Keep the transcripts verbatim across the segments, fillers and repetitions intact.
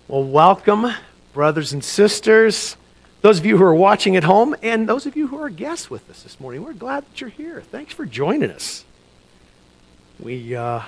Well, welcome, brothers and sisters, those of you who are watching at home, and those of you who are guests with us this morning. We're glad that you're here. Thanks for joining us. We, uh,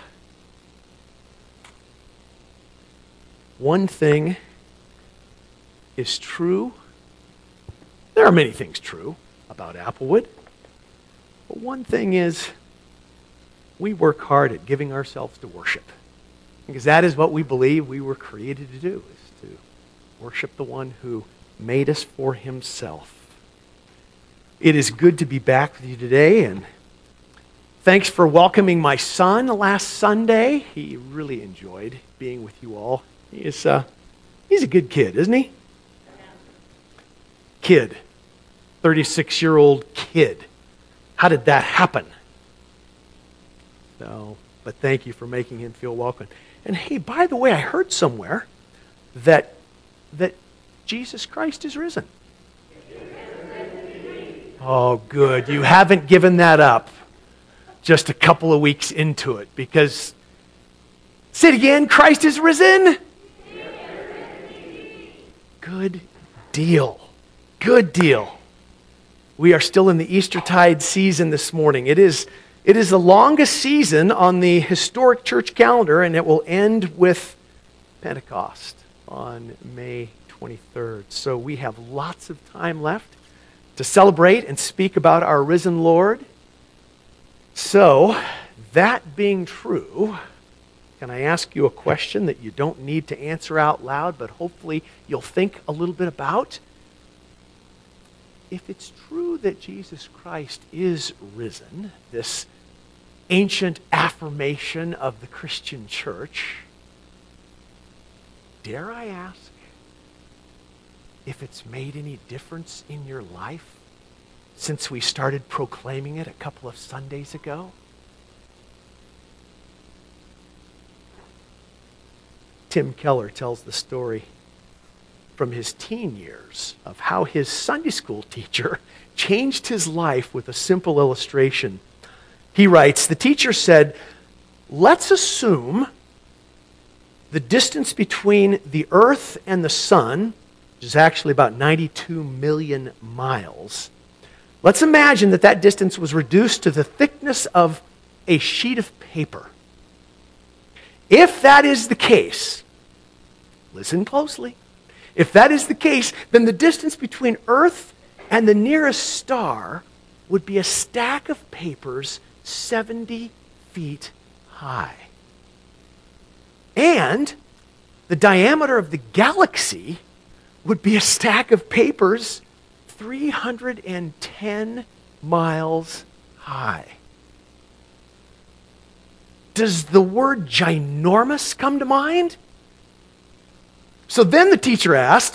one thing is true. There are many things true about Applewood, but one thing is we work hard at giving ourselves to worship. Because that is what we believe we were created to do, is to worship the one who made us for himself. It is good to be back with you today, and thanks for welcoming my son last Sunday. He really enjoyed being with you all. He is, uh, he's a good kid, isn't he? Kid. thirty-six-year-old kid. How did that happen? So, but thank you for making him feel welcome. And hey, by the way, I heard somewhere that that Jesus Christ is risen. Oh, good. You haven't given that up just a couple of weeks into it, because, say it again, Christ is risen? Good deal. Good deal. We are still in the Eastertide season this morning. It is It is the longest season on the historic church calendar, and it will end with Pentecost on May twenty-third. So we have lots of time left to celebrate and speak about our risen Lord. So, that being true, can I ask you a question that you don't need to answer out loud, but hopefully you'll think a little bit about? If it's true that Jesus Christ is risen, this ancient affirmation of the Christian church, dare I ask if it's made any difference in your life since we started proclaiming it a couple of Sundays ago? Tim Keller tells the story from his teen years of how his Sunday school teacher changed his life with a simple illustration. He writes, the teacher said, let's assume the distance between the earth and the sun, which is actually about ninety-two million miles. Let's imagine that that distance was reduced to the thickness of a sheet of paper. If that is the case, listen closely. If that is the case, then the distance between Earth and the nearest star would be a stack of papers seventy feet high. And the diameter of the galaxy would be a stack of papers three hundred ten miles high. Does the word ginormous come to mind? So then the teacher asked,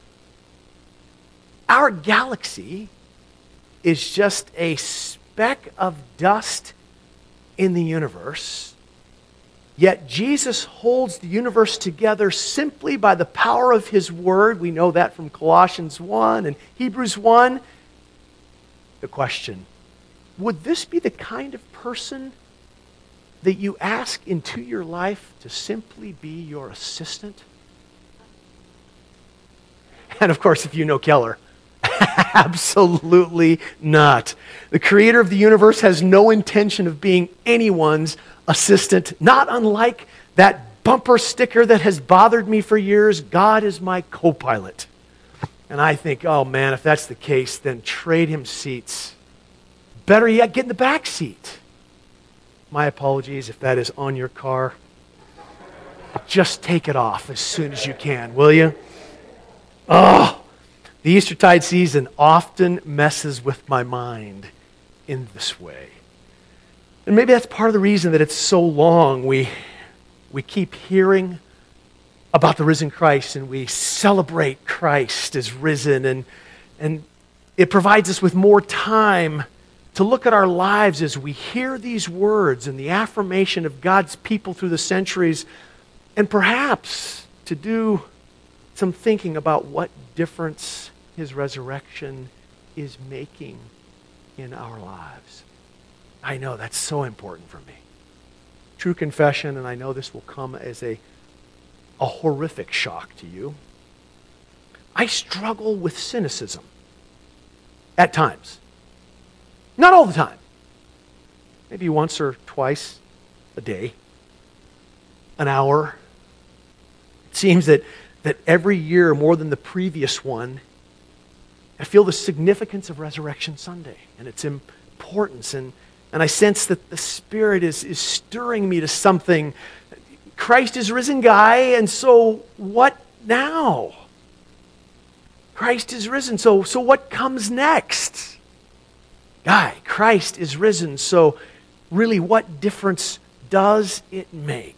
our galaxy is just a speck of dust in the universe, yet Jesus holds the universe together simply by the power of his word. We know that from Colossians one and Hebrews one. The question, would this be the kind of person that you ask into your life to simply be your assistant? And of course, if you know Keller, absolutely not. The creator of the universe has no intention of being anyone's assistant, not unlike that bumper sticker that has bothered me for years, God is my co-pilot. And I think, oh man, if that's the case, then trade him seats. Better yet, get in the back seat. My apologies if that is on your car. Just take it off as soon as you can, will you? Oh, the Eastertide season often messes with my mind in this way. And maybe that's part of the reason that it's so long. We, we keep hearing about the risen Christ, and we celebrate Christ as risen, and, and it provides us with more time to look at our lives as we hear these words and the affirmation of God's people through the centuries, and perhaps to do some thinking about what difference his resurrection is making in our lives. I know that's so important for me. True confession, and I know this will come as a a horrific shock to you. I struggle with cynicism at times. Not all the time. Maybe once or twice a day, an hour. It seems that, that every year, more than the previous one, I feel the significance of Resurrection Sunday and its importance. And, and I sense that the Spirit is, is stirring me to something. Christ is risen, Guy, and so what now? Christ is risen, so, so what comes next? Guy, Christ is risen, so really what difference does it make?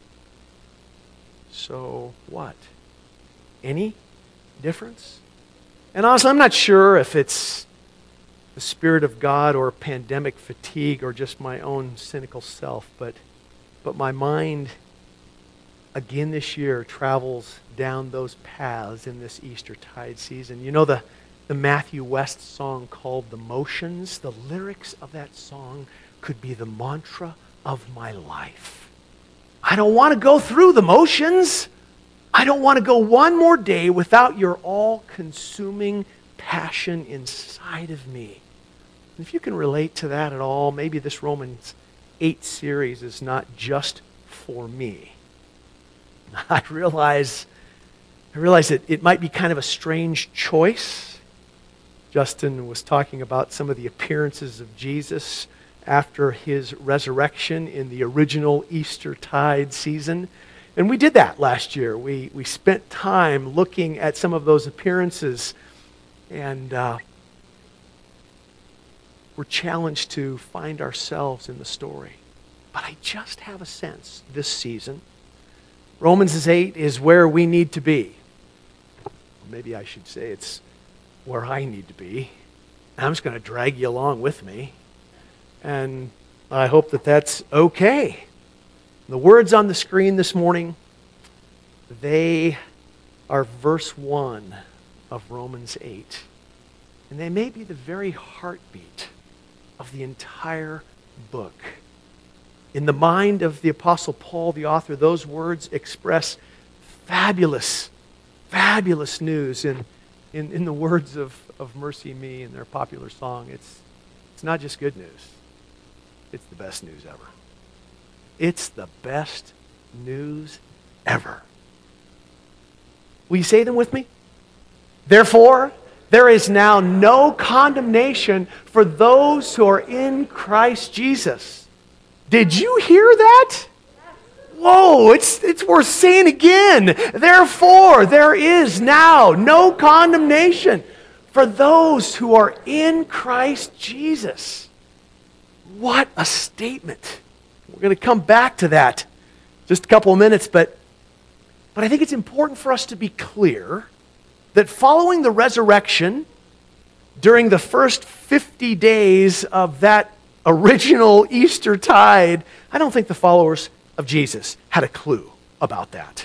So what? Any difference? And honestly, I'm not sure if it's the Spirit of God or pandemic fatigue or just my own cynical self, but, but my mind again this year travels down those paths in this Eastertide season. You know the, the Matthew West song called The Motions? The lyrics of that song could be the mantra of my life. I don't want to go through the motions. I don't want to go one more day without your all-consuming passion inside of me. And if you can relate to that at all, maybe this Romans eight series is not just for me. I realize, I realize that it might be kind of a strange choice. Justin was talking about some of the appearances of Jesus after his resurrection in the original Eastertide season. And we did that last year. We, we spent time looking at some of those appearances, and uh, we're challenged to find ourselves in the story. But I just have a sense this season, Romans eight is where we need to be. Maybe I should say it's where I need to be. I'm just going to drag you along with me. And I hope that that's okay. The words on the screen this morning, they are verse one of Romans eight. And they may be the very heartbeat of the entire book. In the mind of the Apostle Paul, the author, those words express fabulous, fabulous news. In, in, in the words of, of Mercy Me in their popular song, it's, it's not just good news. It's the best news ever. It's the best news ever. Will you say them with me? Therefore, there is now no condemnation for those who are in Christ Jesus. Did you hear that? Whoa, it's, it's worth saying again. Therefore, there is now no condemnation for those who are in Christ Jesus. What a statement. We're going to come back to that in just a couple of minutes, but, but I think it's important for us to be clear that following the resurrection, during the first fifty days of that original Eastertide, I don't think the followers of Jesus had a clue about that.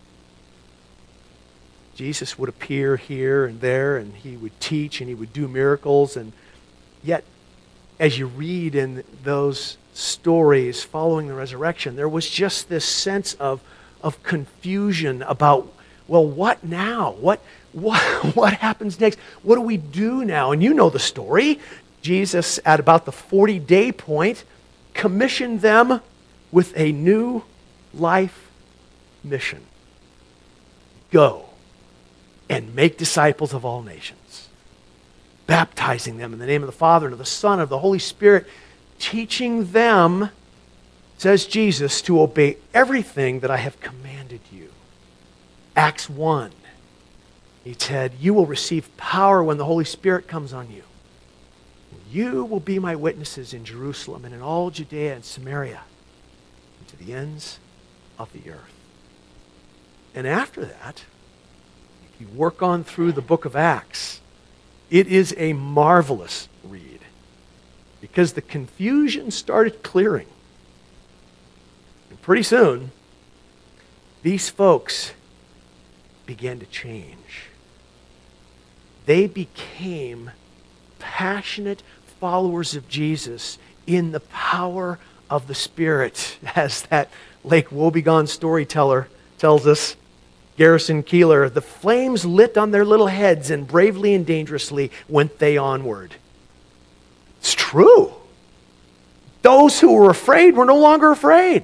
Jesus would appear here and there, and he would teach, and he would do miracles, and yet, as you read in those stories following the resurrection, there was just this sense of, of confusion about, well, what now? What, what, what happens next? What do we do now? And you know the story. Jesus, at about the forty-day point, commissioned them with a new life mission. Go and make disciples of all nations, baptizing them in the name of the Father and of the Son and of the Holy Spirit, teaching them, says Jesus, to obey everything that I have commanded you. Acts one, he said, you will receive power when the Holy Spirit comes on you. You will be my witnesses in Jerusalem and in all Judea and Samaria and to the ends of the earth. And after that, if you work on through the book of Acts, it is a marvelous read because the confusion started clearing. And pretty soon, these folks began to change. They became passionate followers of Jesus in the power of the Spirit, as that Lake Wobegon storyteller tells us, Garrison Keillor, the flames lit on their little heads, and bravely and dangerously went they onward. It's true. Those who were afraid were no longer afraid.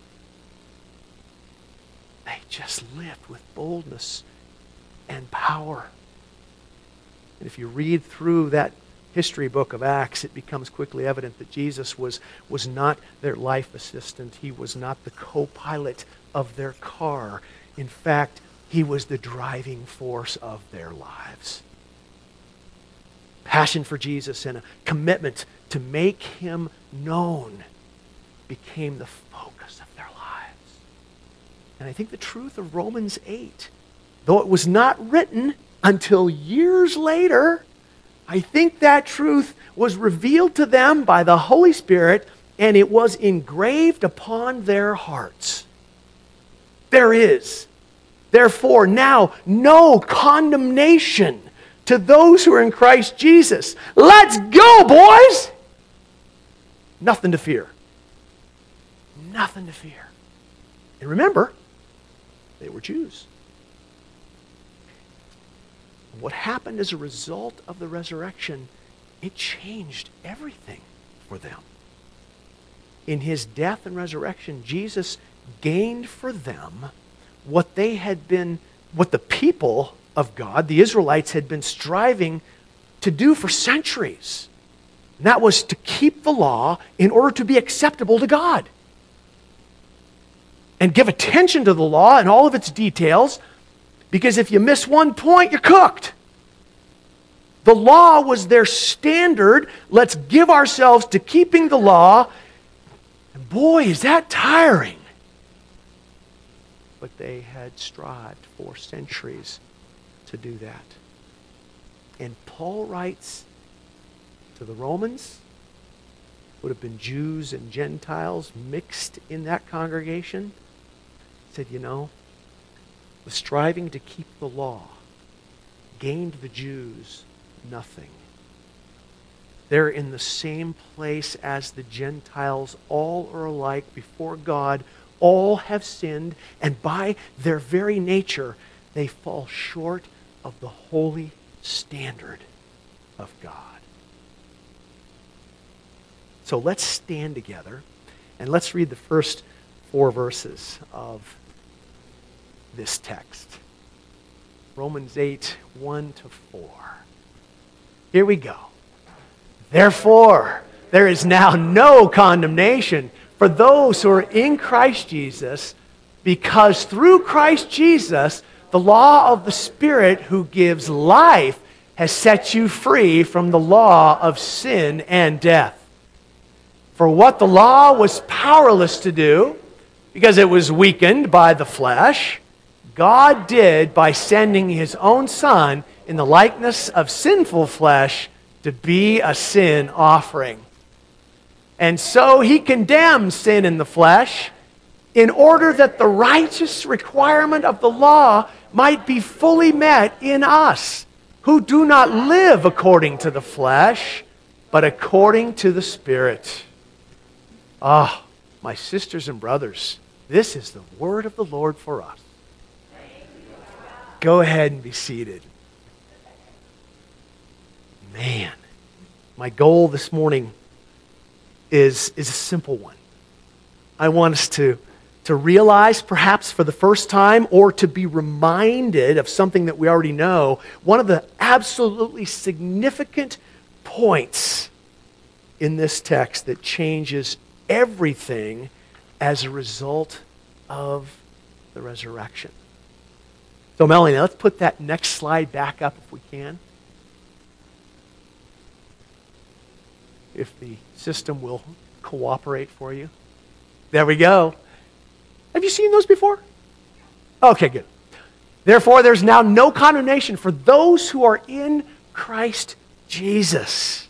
They just lived with boldness and power. And if you read through that history book of Acts, it becomes quickly evident that Jesus was, was not their life assistant. He was not the co-pilot of their car. In fact, he was the driving force of their lives. Passion for Jesus and a commitment to make him known became the focus of their lives. And I think the truth of Romans eight, though it was not written until years later, I think that truth was revealed to them by the Holy Spirit, and it was engraved upon their hearts. There is, therefore, now no condemnation to those who are in Christ Jesus. Let's go, boys! Nothing to fear. Nothing to fear. And remember, they were Jews. What happened as a result of the resurrection, it changed everything for them. In his death and resurrection, Jesus gained for them what they had been, what the people of God, the Israelites, had been striving to do for centuries. And that was to keep the law in order to be acceptable to God. And give attention to the law and all of its details, because if you miss one point, you're cooked. The law was their standard. Let's give ourselves to keeping the law. And boy, is that tiring. But they had strived for centuries to do that. And Paul writes to the Romans, would have been Jews and Gentiles mixed in that congregation, said, you know, the striving to keep the law gained the Jews nothing. They're in the same place as the Gentiles. All are alike before God. All have sinned, and by their very nature, they fall short of the holy standard of God. So let's stand together, and let's read the first four verses of this text. Romans eight, one to four. Here we go. Therefore, there is now no condemnation for those who are in Christ Jesus, because through Christ Jesus, the law of the Spirit who gives life has set you free from the law of sin and death. For what the law was powerless to do, because it was weakened by the flesh, God did by sending His own Son in the likeness of sinful flesh to be a sin offering. And so He condemned sin in the flesh in order that the righteous requirement of the law might be fully met in us, who do not live according to the flesh, but according to the Spirit. Ah, my sisters and brothers, this is the word of the Lord for us. Go ahead and be seated. Man, my goal this morning is, is a simple one. I want us to, to realize, perhaps for the first time, or to be reminded of something that we already know, one of the absolutely significant points in this text that changes everything as a result of the resurrection. So Melanie, let's put that next slide back up if we can. If the system will cooperate for you. There we go. Have you seen those before? Okay, good. Therefore, there's now no condemnation for those who are in Christ Jesus.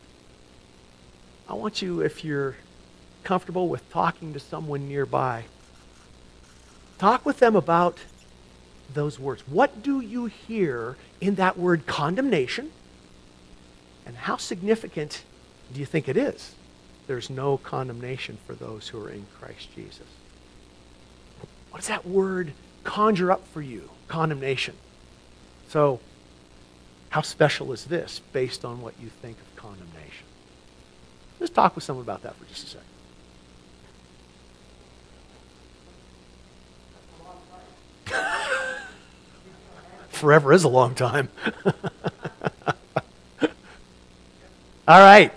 I want you, if you're comfortable with talking to someone nearby, talk with them about those words. What do you hear in that word condemnation? And how significant do you think it is? There's no condemnation for those who are in Christ Jesus. What does that word conjure up for you condemnation. So, how special is this based on what you think of condemnation? Let's talk with someone about that for just a second. Forever is a long time. All right.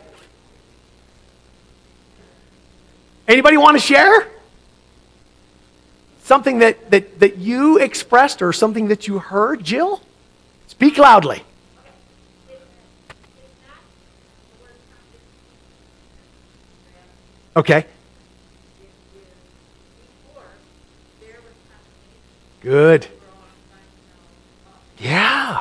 Anybody want to share? Something that, that, that you expressed or something that you heard? Jill? Speak loudly. Okay. Good. Yeah.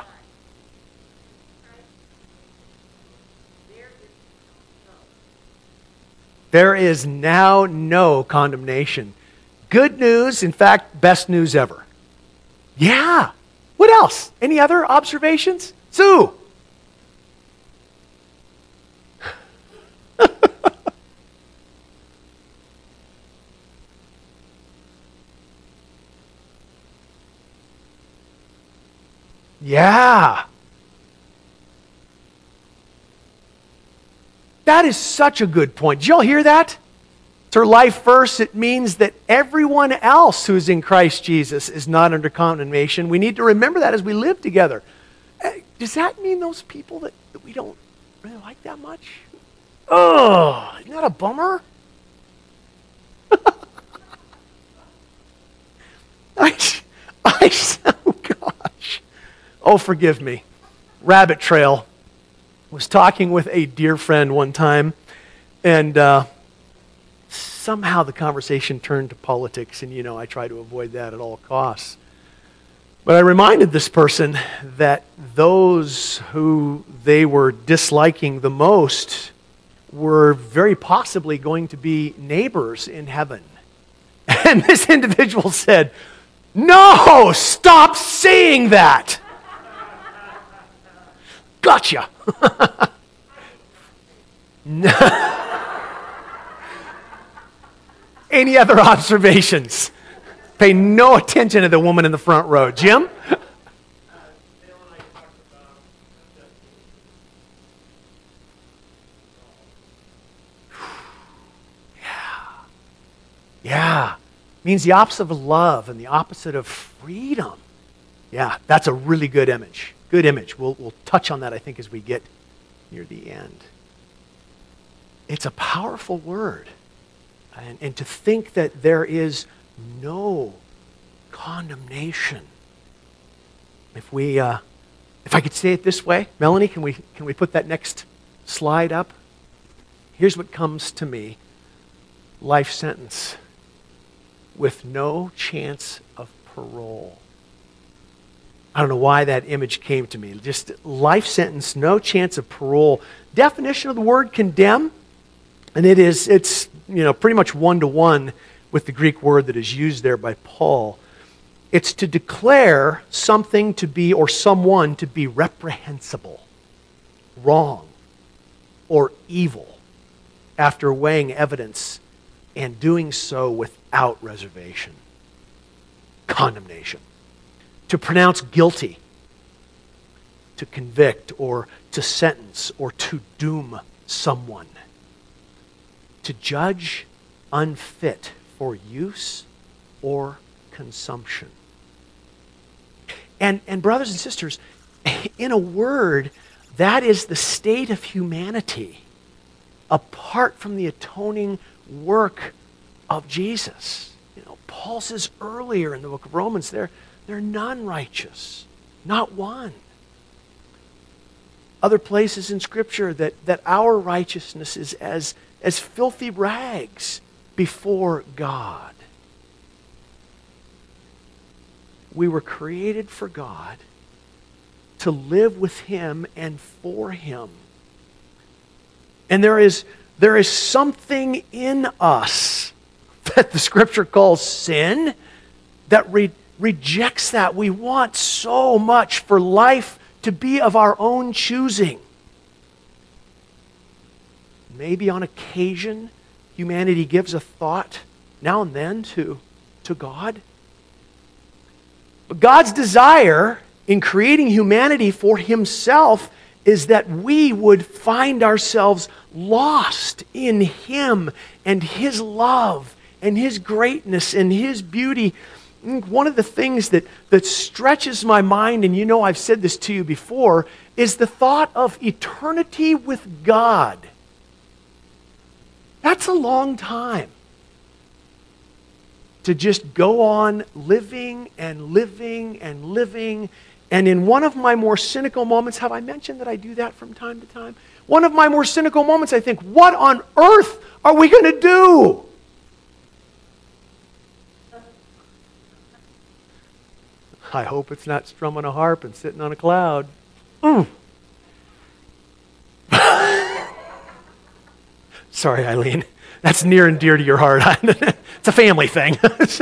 There is now no condemnation. Good news, in fact, best news ever. Yeah. What else? Any other observations? Sue. Yeah. That is such a good point. Did y'all hear that? It's her life verse. It means that everyone else who is in Christ Jesus is not under condemnation. We need to remember that as we live together. Does that mean those people that, that we don't really like that much? Oh, isn't that a bummer? I, I, oh gosh. Oh, forgive me. Rabbit trail. Was talking with a dear friend one time, and uh, somehow the conversation turned to politics, and you know, I try to avoid that at all costs. But I reminded this person that those who they were disliking the most were very possibly going to be neighbors in heaven. And this individual said, "No, stop saying that." Gotcha. Any other observations? Pay no attention to the woman in the front row. Jim? Yeah. Yeah. Means the opposite of love and the opposite of freedom. Yeah, that's a really good image. Good image. We'll, we'll touch on that, I think, as we get near the end. It's a powerful word. And, and to think that there is no condemnation. If we, uh, if I could say it this way, Melanie, can we, can we put that next slide up? Here's what comes to me. Life sentence with no chance of parole. I don't know why that image came to me. Just life sentence, no chance of parole. Definition of the word condemn, and it is, it's, you know, pretty much one-to-one with the Greek word that is used there by Paul. It's to declare something to be, or someone to be reprehensible, wrong, or evil after weighing evidence and doing so without reservation. Condemnation. To pronounce guilty, to convict, or to sentence, or to doom someone. To judge unfit for use or consumption. And, and brothers and sisters, in a word, that is the state of humanity apart from the atoning work of Jesus. You know, Paul says earlier in the book of Romans, they're, they're none righteous, not one. Other places in Scripture that, that our righteousness is as, as filthy rags before God. We were created for God, to live with Him and for Him. And there is, there is something in us that the Scripture calls sin that re- rejects that. We want so much for life to be of our own choosing. Maybe on occasion, humanity gives a thought now and then to, to God. But God's desire in creating humanity for himself is that we would find ourselves lost in him and his love and his greatness and his beauty. One of the things that, that stretches my mind, and you know I've said this to you before, is the thought of eternity with God. That's a long time to just go on living and living and living. And in one of my more cynical moments, have I mentioned that I do that from time to time? One of my more cynical moments, I think, what on earth are we going to do? I hope it's not strumming a harp and sitting on a cloud. Mm. Sorry, Eileen. That's near and dear to your heart. It's a family thing.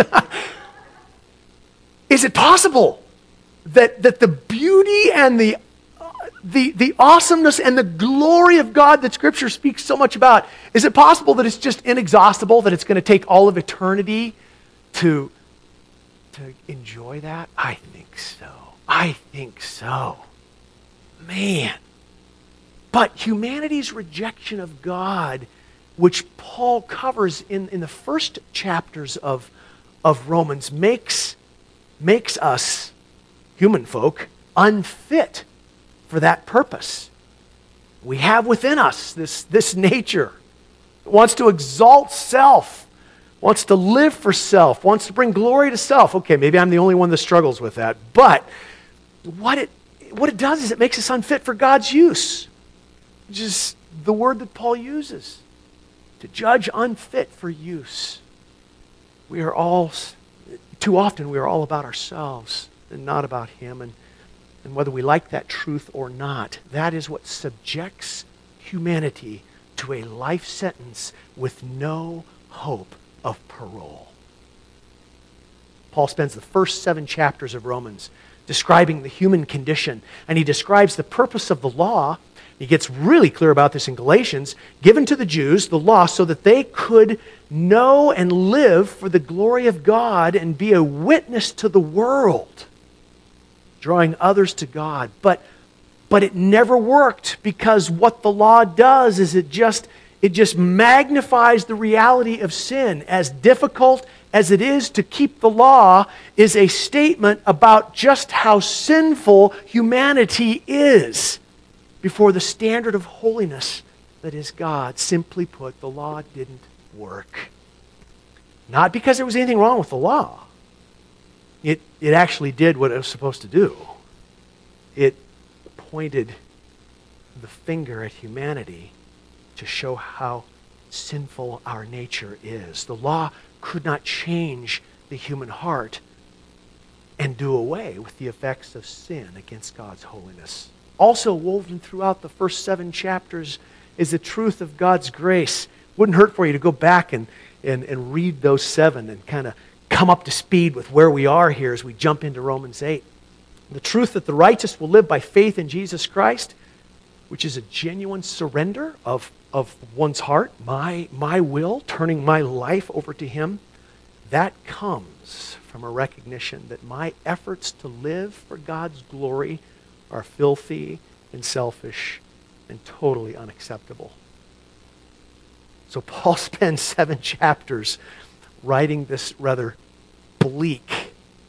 Is it possible that, that the beauty and the, uh, the, the awesomeness and the glory of God that Scripture speaks so much about, is it possible that it's just inexhaustible, that it's going to take all of eternity to, to enjoy that? I think so. I think so. Man. But humanity's rejection of God, which Paul covers in, in the first chapters of, of Romans, makes, makes us, human folk, unfit for that purpose. We have within us this, this nature that wants to exalt self, wants to live for self, wants to bring glory to self. Okay, maybe I'm the only one that struggles with that, but what it, what it does is it makes us unfit for God's use, which is the word that Paul uses. To judge unfit for use. We are all, too often we are all about ourselves and not about him. And, and whether we like that truth or not, that is what subjects humanity to a life sentence with no hope of parole. Paul spends the first seven chapters of Romans describing the human condition, and he describes the purpose of the law. He gets really clear about this in Galatians, given to the Jews, the law, so that they could know and live for the glory of God and be a witness to the world, drawing others to God. But, but it never worked, because what the law does is it just, it just magnifies the reality of sin. As difficult as it is to keep the law is a statement about just how sinful humanity is before the standard of holiness that is God. Simply put, the law didn't work. Not because there was anything wrong with the law. It, it actually did what it was supposed to do. It pointed the finger at humanity to show how sinful our nature is. The law could not change the human heart and do away with the effects of sin against God's holiness. Also woven throughout the first seven chapters is the truth of God's grace. Wouldn't hurt for you to go back and, and, and read those seven and kind of come up to speed with where we are here as we jump into Romans eight. The truth that the righteous will live by faith in Jesus Christ, which is a genuine surrender of, of one's heart, my, my will, turning my life over to Him, that comes from a recognition that my efforts to live for God's glory are filthy and selfish and totally unacceptable. So Paul spends seven chapters writing this rather bleak,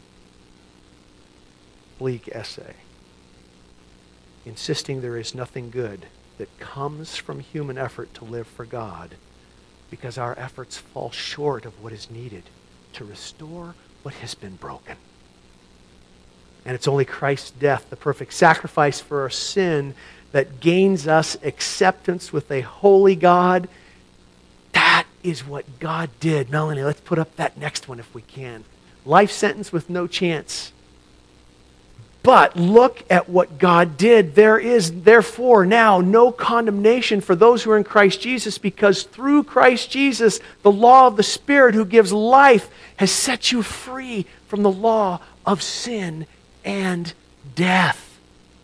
bleak essay, insisting there is nothing good that comes from human effort to live for God, because our efforts fall short of what is needed to restore what has been broken. And it's only Christ's death, the perfect sacrifice for our sin, that gains us acceptance with a holy God. That is what God did. Melanie, let's put up that next one if we can. Life sentence with no chance. But look at what God did. There is therefore now no condemnation for those who are in Christ Jesus, because through Christ Jesus, the law of the Spirit who gives life has set you free from the law of sin and death.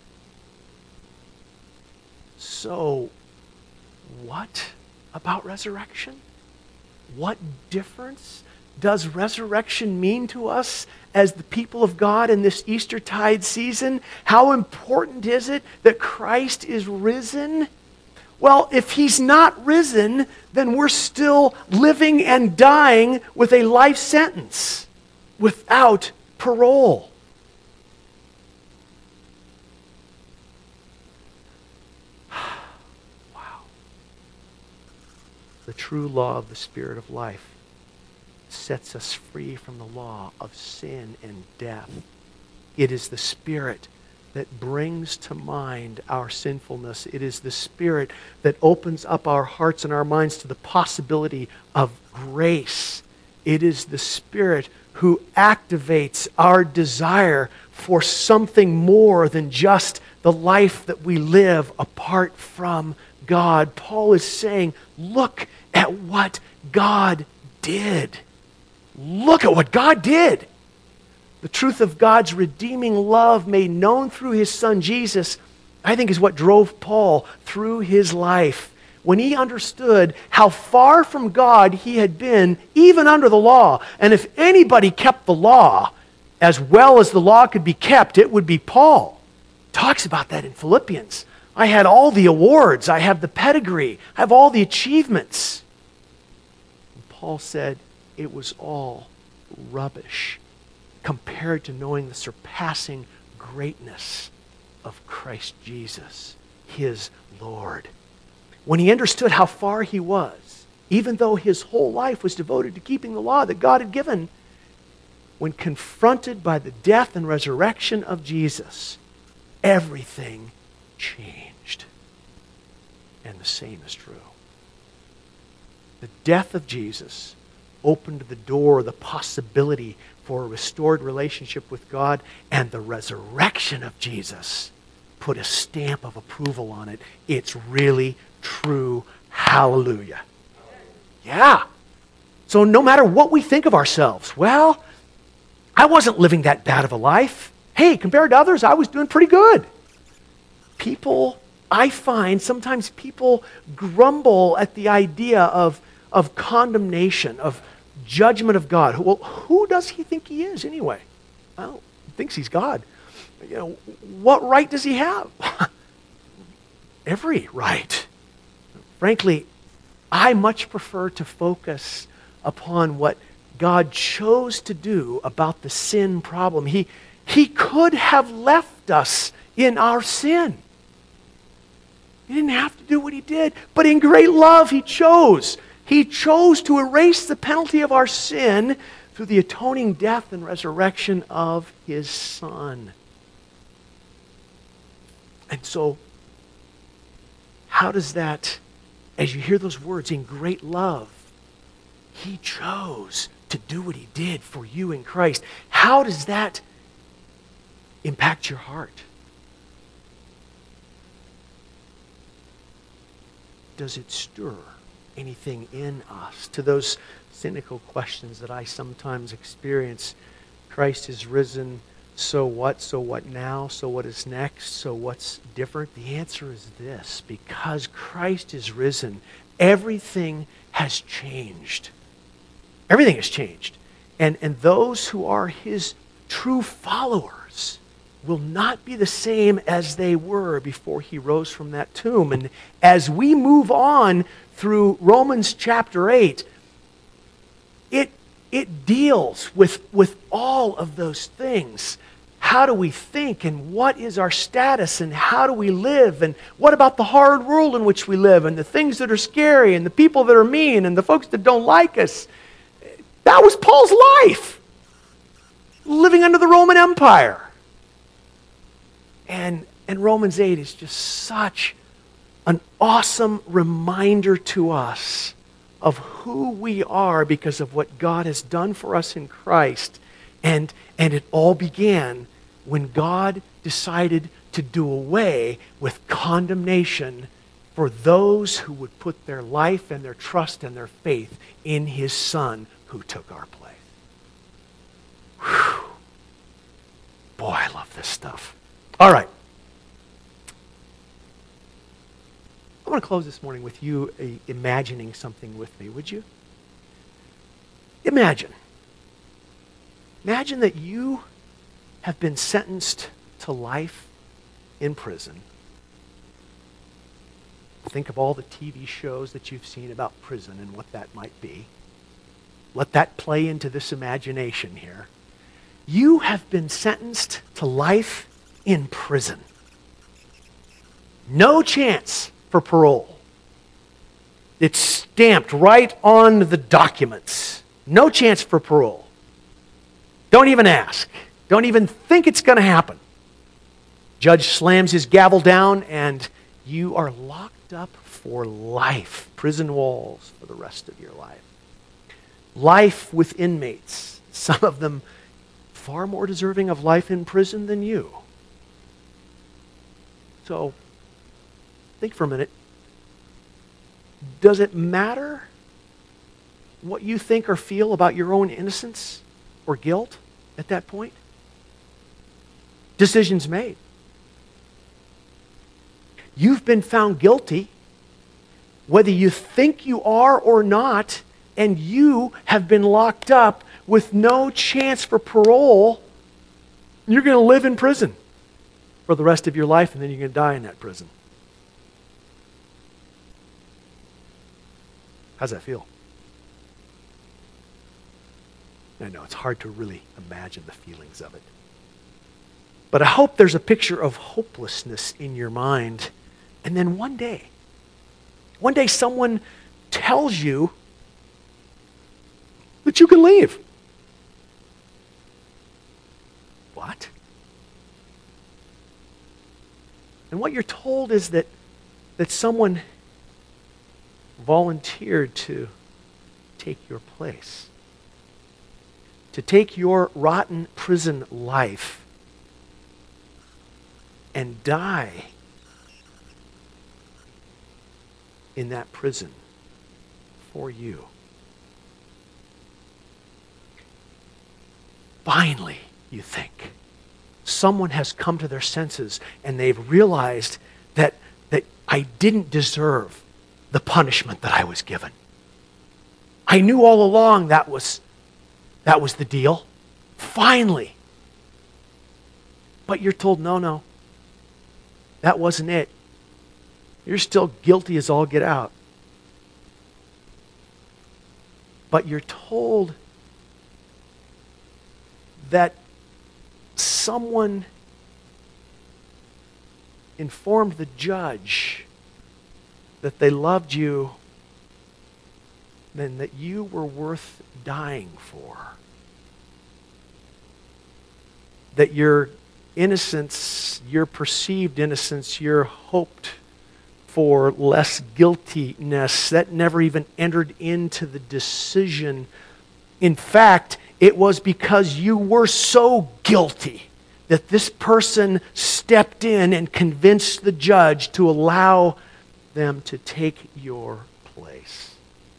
So, what about resurrection? What difference does resurrection mean to us as the people of God in this Eastertide season? How important is it that Christ is risen? Well, if he's not risen, then we're still living and dying with a life sentence without parole. Wow. The true law of the Spirit of life sets us free from the law of sin and death. It is the Spirit that brings to mind our sinfulness. It is the Spirit that opens up our hearts and our minds to the possibility of grace. It is the Spirit who activates our desire for something more than just the life that we live apart from God. Paul is saying, look at what God did. Look at what God did. The truth of God's redeeming love made known through his Son Jesus, I think, is what drove Paul through his life. When he understood how far from God he had been, even under the law. And if anybody kept the law as well as the law could be kept, it would be Paul. Talks about that in Philippians. I had all the awards. I have the pedigree. I have all the achievements. And Paul said it was all rubbish compared to knowing the surpassing greatness of Christ Jesus, his Lord. When he understood how far he was, even though his whole life was devoted to keeping the law that God had given, when confronted by the death and resurrection of Jesus, everything changed. And the same is true. The death of Jesus opened the door, the possibility for a restored relationship with God, and the resurrection of Jesus put a stamp of approval on it. It's really true. Hallelujah. Yeah. So no matter what we think of ourselves, well, I wasn't living that bad of a life. Hey, compared to others, I was doing pretty good. People, I find, sometimes people grumble at the idea of, of condemnation, of judgment of God. Well, who does he think he is anyway? Well, he thinks he's God. You know, what right does he have? Every right. Frankly, I much prefer to focus upon what God chose to do about the sin problem. He, he could have left us in our sin. He didn't have to do what he did, but in great love he chose. He chose to erase the penalty of our sin through the atoning death and resurrection of his Son. And so, how does that, as you hear those words, in great love, he chose to do what he did for you in Christ, how does that impact your heart? Does it stir anything in us? To those cynical questions that I sometimes experience, Christ is risen, so what? So what now? So what is next? So what's different? The answer is this: because Christ is risen, everything has changed. Everything has changed. And, and those who are his true followers will not be the same as they were before he rose from that tomb. And as we move on through Romans chapter eight, it, it deals with, with all of those things. How do we think, and what is our status, and how do we live, and what about the hard world in which we live, and the things that are scary, and the people that are mean, and the folks that don't like us. That was Paul's life, living under the Roman Empire. And, and Romans eight is just such an awesome reminder to us of who we are because of what God has done for us in Christ. And, and it all began when God decided to do away with condemnation for those who would put their life and their trust and their faith in his Son who took our place. Whew. Boy, I love this stuff. All right. I want to close this morning with you uh, imagining something with me, would you? Imagine Imagine that you have been sentenced to life in prison. Think of all the T V shows that you've seen about prison and what that might be. Let that play into this imagination here. You have been sentenced to life in prison. No chance for parole. It's stamped right on the documents. No chance for parole. Don't even ask. Don't even think it's going to happen. Judge slams his gavel down and you are locked up for life. Prison walls for the rest of your life. Life with inmates. Some of them far more deserving of life in prison than you. So, think for a minute. Does it matter what you think or feel about your own innocence or guilt at that point? Decisions made. You've been found guilty, whether you think you are or not, and you have been locked up with no chance for parole. You're going to live in prison for the rest of your life, and then you're going to die in that prison. How's that feel? I know it's hard to really imagine the feelings of it. But I hope there's a picture of hopelessness in your mind. And then one day, one day someone tells you that you can leave. What? And what you're told is that, that someone volunteered to take your place. To take your rotten prison life and die in that prison for you. Finally, you think, someone has come to their senses and they've realized that, that I didn't deserve the punishment that I was given. I knew all along that was, that was the deal. Finally. But you're told, no, no, that wasn't it. You're still guilty as all get out. But you're told that someone informed the judge that they loved you and that you were worth dying for. That your innocence, your perceived innocence, your hoped for less guiltiness, that never even entered into the decision. In fact, it was because you were so guilty that this person stepped in and convinced the judge to allow them to take your place.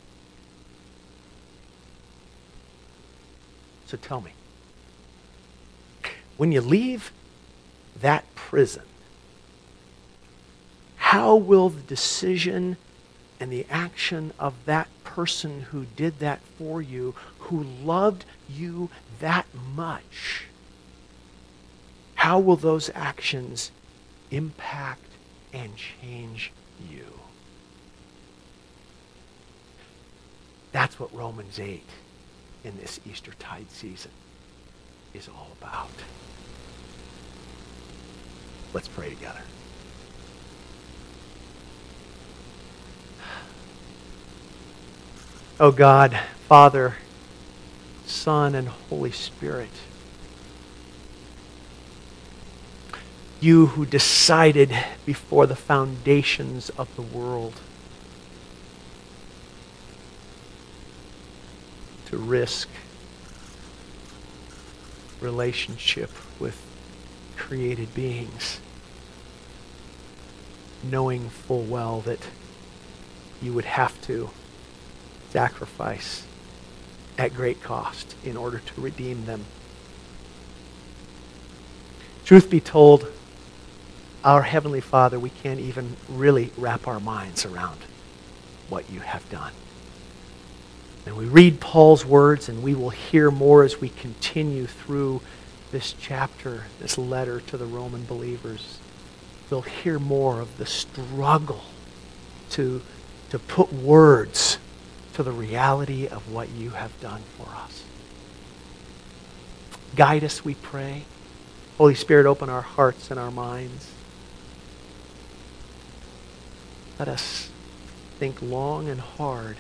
So tell me, when you leave that prison, how will the decision and the action of that person who did that for you, who loved you that much, how will those actions impact and change you? That's what Romans eight in this Eastertide season is all about. Let's pray together. Oh God, Father, Son, and Holy Spirit, you who decided before the foundations of the world to risk relationship with created beings, knowing full well that you would have to sacrifice at great cost in order to redeem them. Truth be told, our Heavenly Father, we can't even really wrap our minds around what you have done. And we read Paul's words, and we will hear more as we continue through this chapter, this letter to the Roman believers. We'll hear more of the struggle to, to put words to the reality of what you have done for us. Guide us, we pray. Holy Spirit, open our hearts and our minds. Let us think long and hard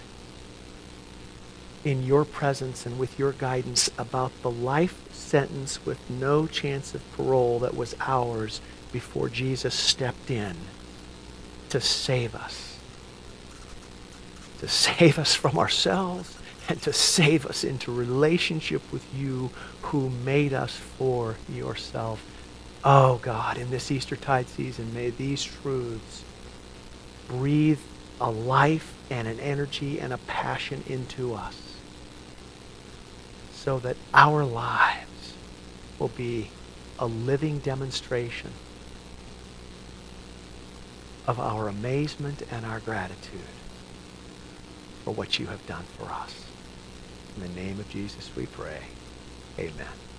in your presence and with your guidance about the life sentence with no chance of parole that was ours before Jesus stepped in to save us. To save us from ourselves and to save us into relationship with you who made us for yourself. Oh God, in this Eastertide season, may these truths breathe a life and an energy and a passion into us so that our lives will be a living demonstration of our amazement and our gratitude for what you have done for us. In the name of Jesus we pray. Amen.